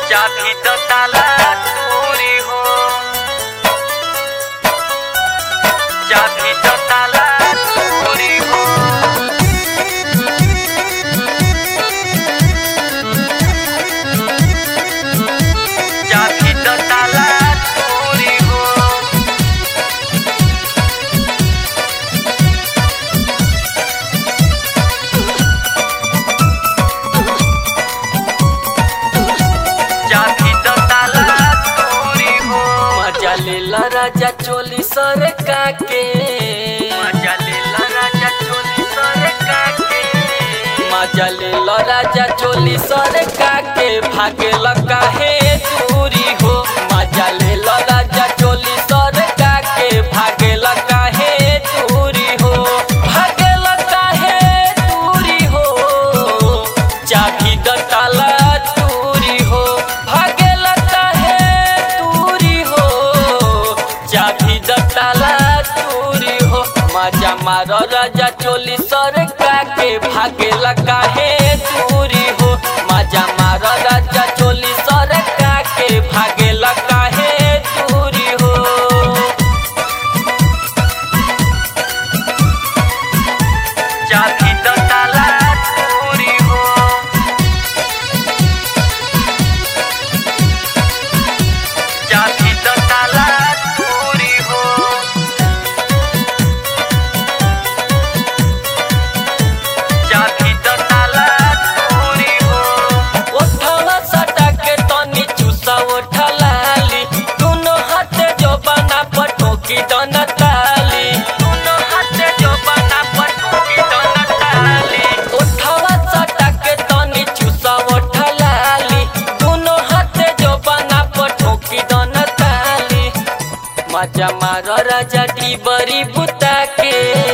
चाभी तो ताला चोरी हो, चाभी तो ताला चोरी हो, चाभी तो ताला चोरी हो। चाभी तो ताला चोरी हो, मजा लेला राजा चोली सर काके, मजा लेला राजा चोली सर काके, मजा लेला राजा चोली सर काके, भागेला काहे दूरी हो। मजा लेला राजा चोली सर काके, भागेला काहे दूरी हो, भागेला काहे दूरी हो। चाभी द ताला दूरी हो, भागेला काहे दूरी हो। चाभी द ताला दूरी हो, मजा मारो राजा चोली सर काके, भागेला काहे दूरी हो। मजा मारो राजा चोली सर काके, भागेला काहे दूरी हो। चाभी तो ताला चोरी हो, चाभी तो ताला चोरी हो, चाभी तो ताला चोरी हो। ओठवा सटा के तनी चूसा ओठा लाली, दोनों हाथे जो बना पटोकी दोना ताली, दोनों हाथे जो बना पटोकी दोनों ताली, ओठवा सटा के तनी चूसा ओठा लाली, दोनों हाथे जो बना पटोकी दोना ताली। मजा मारो राजा टीबरी बुता के,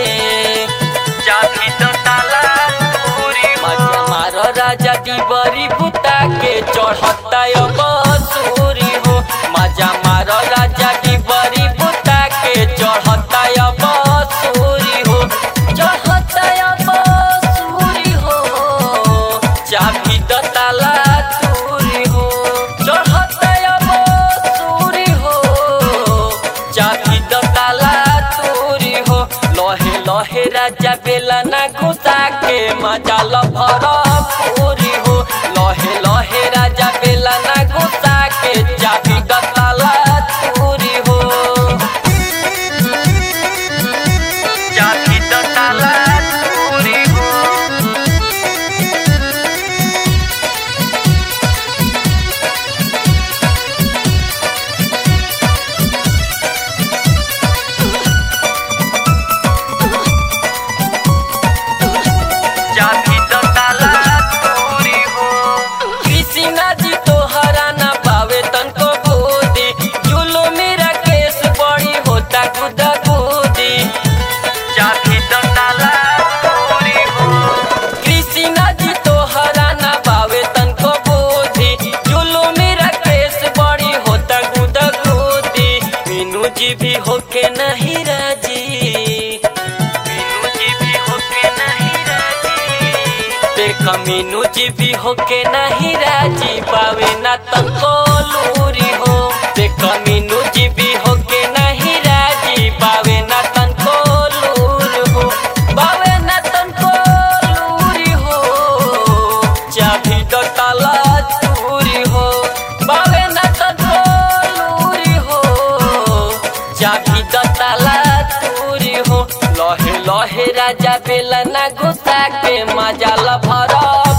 चाभी तो ताला चोरी हो, मजा मारो राजा टीबरी बुता के, चढ़ता अब सूरी हो। मजा मारो राजा टीबरी बुता के, चढ़ता अब सूरी हो, चढ़ता अब सूरी हो। चाभी द ताला चोरी हो, चढ़ता अब सूरी हो। चाभी द ताला चोरी हो, लहे लहे राजा बेला ना घुसा के, मजा लभर पूरी हो। लहे लहे राजा बेला ना घुसा के, चाभी द ताला चोरी हो। चाभी तो ताला चोरी हो, चाभी तो ताला चोरी हो, कृष्णा जी तोहरा ना पावे तनको बूदी, जुलो मेरा केस बड़ी होता गुदा गुदी। चाभी तो ताला चोरी हो, कृष्णा जी तोहरा ना पावे तनको बूदी, जुलो मेरा केस बड़ी होता गुदा गुदी। मीनू जी भी होके नहीं राजी, मीनू जी भी होके नहीं राजी, देख मीनू जी भी होके नहीं राजी, पावे ना तनको लूरी हो। देख मीनू जी भी होके नहीं राजी, पावे ना तनको लूर हो, पावे ना तनको लूरी हो। चाभी द ताला चोरी हो, पावे ना तनको लूरी हो। चाभी द ताला चोरी हो, लहे लहे राजा बेला ना घुसा के, मजा लभर